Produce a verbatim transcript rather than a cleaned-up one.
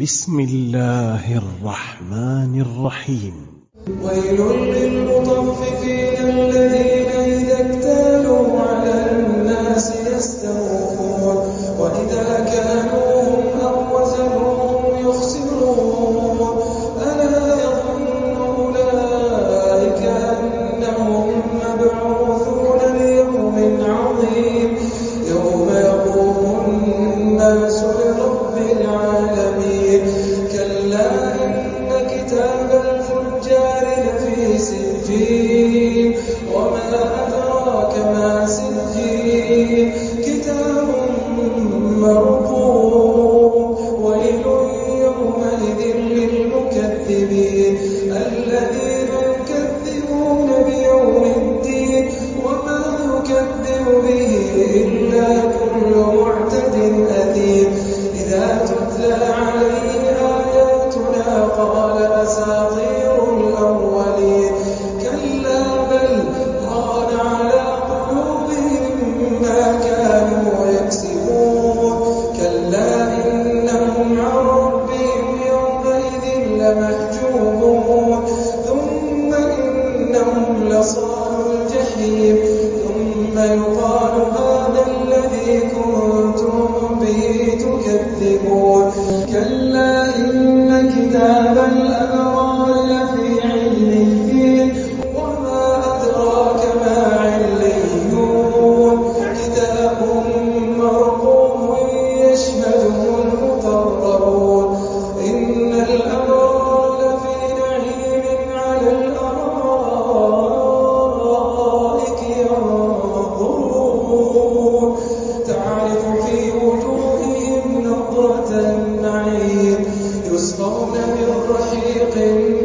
بسم الله الرحمن الرحيم. ويل للمطففين الذين إذا اكتالوا على الناس يستوفون وإذا كالوهم أو وزنوهم يخسرون ألا يظن أولئك أنهم مبعوثون ليوم عظيم يوم يقوم الناس لرب العالمين كلا إن كتاب الفجار لفي سجين وما أدراك ما سجين كتاب مرقوم ويل يومئذ للمكذبين الذين يكذبون بيوم الدين وما يكذب به إلا كل معتد أثيم إذا تتلى عليه آياتنا قال أساطير الأولين كلا بل ران على قلوبهم ما كانوا يكسبون كلا إنهم عن ربهم يومئذ لمحجوبون ثم إنهم لصالوا الجحيم ثم يقال هذا الذي كنتم به تكذبون كلا إن كتاب الأبرار لفي عليين وما أدراك ما عليون كتاب مرقوم يشهده المقربون إن الأبرار لفي نعيم على الأرائك ينظرون تعرف في وجوههم نضرة النعيم يسقون من رحيق